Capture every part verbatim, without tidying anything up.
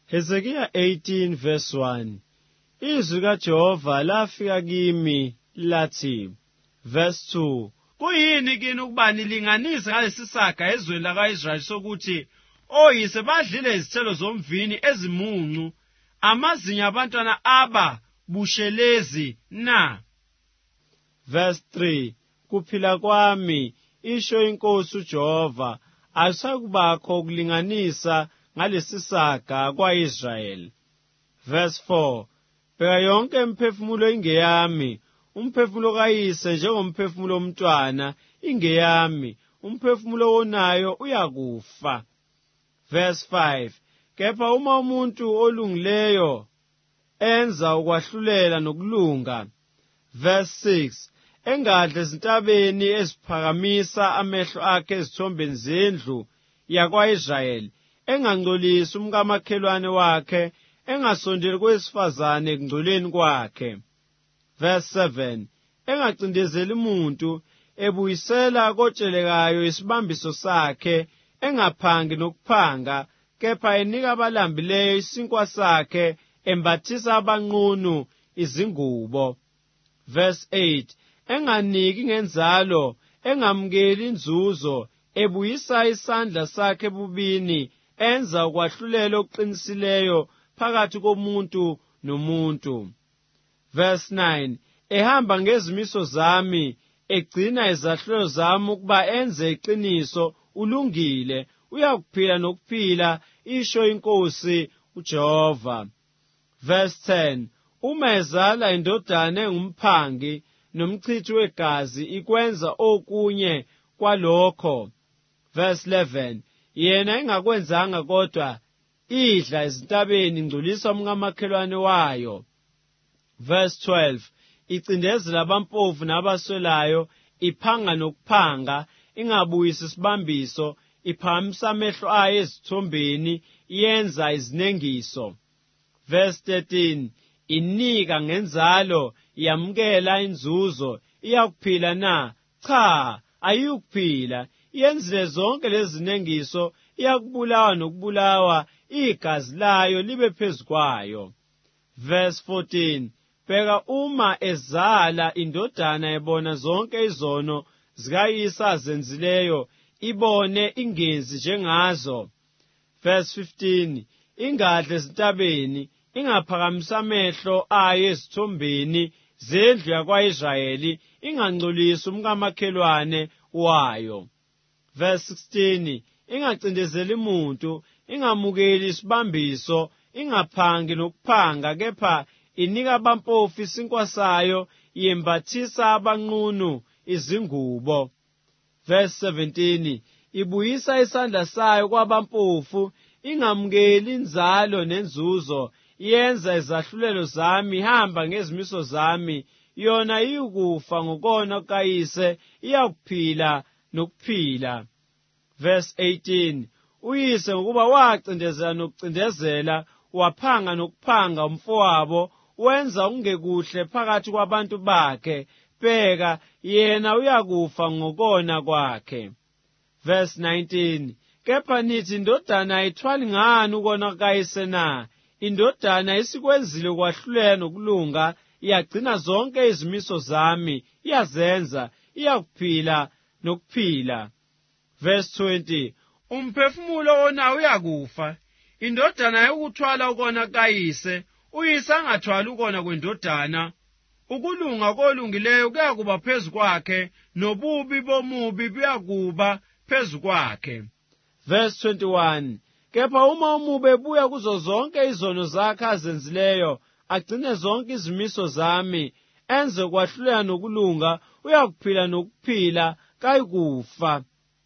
Hezekiah eighteen verse one. Izwi kaJehova lafika kimi lathi. Verse two. Kuyini kini ukuba nilinganise ngalesi saga ezweni laka-Israyeli sokuthi oyise badlile izithelo zomvini ezimuncu, amazinyo abantwana aba bushelezi na? Verse three. Kuphila kwami, isho inkosi uJehova, akusakubakho ukulinganisa ngalesi saga kwa-Israyeli. Verse four. Bheka yonke imiphefumulo ingeyami, umphefumulo kayise njengomphefumulo womntwana ingeyami, umphefumulo wonayo uyakufa. Verse five. Kepha uma umuntu olungileyo enza ukwahlulela nokulunga. Verse six. Engadle ezintabeni eziphakamisa amehlo akhe ezithombeni zendlu yakwa-Israyeli, engangcolisi umkamakhelwane wakhe, engasondeli kowesifazane ekungcoleni kwakhe. Verse seven. Engacindezeli umuntu, ebuyisela kotshelekayo isibambiso sakhe, engaphangi nokuphanga, kepha enika abalambileyo isinkwa sakhe, embathisa abanqunu izingubo. Verse eight. Enganiki ngenzalo, engamukeli inzuzo, ebuyisa isandla sakhe ebubini, enza ukwahlulela okuqinisileyo phakathi komuntu nomuntu. Verse nine. Ehamba ngezimiso zami, egcina izahlelo zami ukuba enze iqiniso, ulungile, uyakuphila nokuphila, isho inkosi uJehova. Verse ten. Uma ezala indodana engumphangi nomchithi wegazi, ikwenza okunye kwalokho. Verse eleven. Yena engakwenzanga kodwa idla ezintabeni, ingcolisa umkamakhelwane wayo. Verse twelve. Icindezela abampofu nabaswelayo, iphanga nokuphanga, ingabuyisi isibambiso, iphakamisa amehlo ayo ezithombeni, yenza izinengiso. Verse thirteen. Inika ngenzalo, yamukela inzuzo, iyakuphila na? Cha, ayikuphila. Yenzile zonke lezi zinengiso, iyakubulawa nokubulawa, igazi layo libe phezu kwayo. Verse fourteen. Bheka uma ezala indodana ebona zonke izono zikayise azenzileyo, ibone ingenzi njengazo. Verse fifteen. Ingadle ezintabeni, ingaphakamisa amehlo ayo ezithombeni zendlu yakwa-Israyeli, ingangcolisi umkamakhelwane wayo. Verse sixteen. Ingacindezeli umuntu, ingamukeli isibambiso, ingaphangi nokuphanga, kepha inika abampofu isinkwa sayo, yembathisa abanqunu izingubo. Verse seventeen. Ibuyisa isandla sayo kwabampofu, ingamukeli inzalo nenzuzo, yenza izahlulelo zami, ihamba ngezimiso zami, yona iyukufa ngokona kukayise, iyakuphila nokuphila. Verse eighteen. Uyise ngokuba wacindezela nokucindezela, waphanga nokuphanga umfowabo, wenza okungekuhle phakathi kwabantu bakhe, bheka yena uyakufa ngokona kwakhe. Verse nineteen. Kepha nithi indodana ayithwali ngani ukona kukayise na? Indodana isikwenzile ukwahlulela nokulunga, iyagcina zonke izimiso zami, iyazenza, iyakuphila nokuphila. Verse twenty. Umphefumulo wona uyakufa, indodana yokuthwala ukona kayise, uyise angathwali ukona kwendodana. Ukulunga kolungileyo kuyakuba phezu kwakhe, nobubi bomubi buyakuba phezu kwakhe. Verse twenty-one. Kepha uma umubi ebuya kuzo zonke izono zakhe azenzileyo, agcine zonke izimiso zami, enze ukwahlulela nokulunga, uyakuphila nokuphila, kayikufa.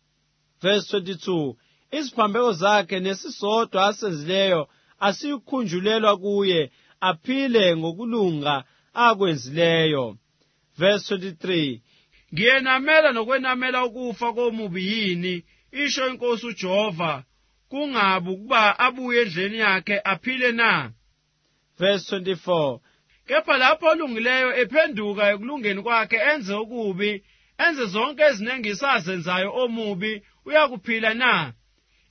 Verse twenty-two. Iziphambeko zakhe nesisodwa asenzileyo asiyukhunjulelwa kuye, aphile ngokulunga akwenzileyo. Verse twenty-three. Ngiyenamela nokwenamela ukufa komubi yini, isho inkosi uJehova, kungabi ukuba abuye endleni yakhe aphile na? Verse twenty-four. Kepha lapho olungileyo ephenduka ekulungeni kwakhe, enze okubi, enze zonke ezinengiso azenzayo omubi, uyakuphila na?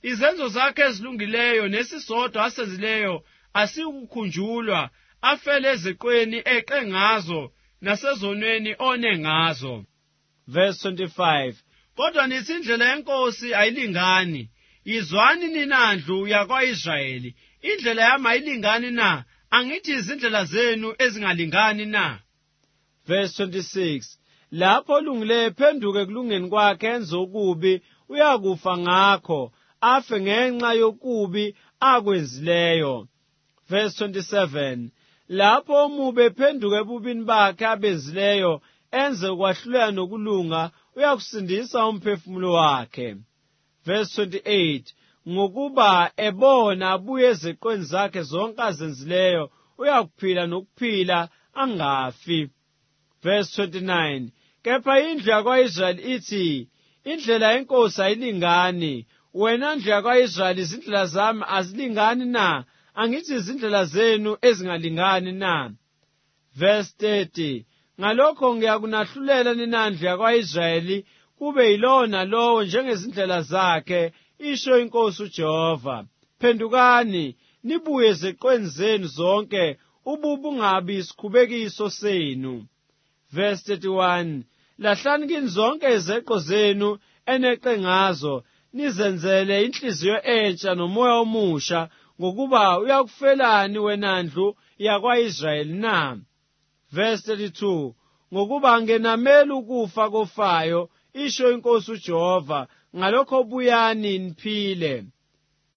izenzo zakhe ezilungileyo nesisodwa asenzileyo asikukhunjulwa, afele ezeqweni eqe ngazo nasezonweni one ngazo. Verse twenty-five. Kodwa nithi indlela yenkosi ayilingani. Yizwani ninandlu yakwa-Israyeli, indlela yami ayilingani na? Angithi izindlela zenu ezingalingani na? Verse twenty-six. Lapho olungileyo ephenduke kulungeni kwakhe enze okubi, uyakufa ngakho, afe ngenxa yokubi akwenzileyo. Verse twenty-seven. Lapho omubi ephenduke ebubini bakhe abenzileyo, enze ukwahluleka nokulunga, uyakusindisa umphefumulo wakhe. Verse twenty-eight. Ngokuba ebona abuye ezeqweni zakhe zonke azenzileyo, uyakuphila nokuphila angafi. Verse twenty-nine. Kepha indlu yakwa-Israyeli ithi, indlela yenkosi ayilingani. Wena ndlu yakwa-Israyeli, izindlela zami azilingani na? Angithi izindlela zenu ezingalingani na? Verse thirty. Ngalokho ngiyakunahlulela nina ndlu yakwa-Israyeli, kube yilona lowo njengezindlela zakhe, isho inkosi uJehova. Phendukani, nibuye ezeqweni zenu zonke, ububi ungabi isikhubekiso senu. Verse thirty-one. Lahlani kini zonke izeqo zenu eneqe ngazo, nizenzele inhliziyo entsha nomoya omusha, ngokuba uyakufelani wena ndlu yakwa-Israyeli na? Verse thirty-two. Ngokuba angenameli ukufa kofayo, isho inkosi uJehova, ngalokho buyani niphile.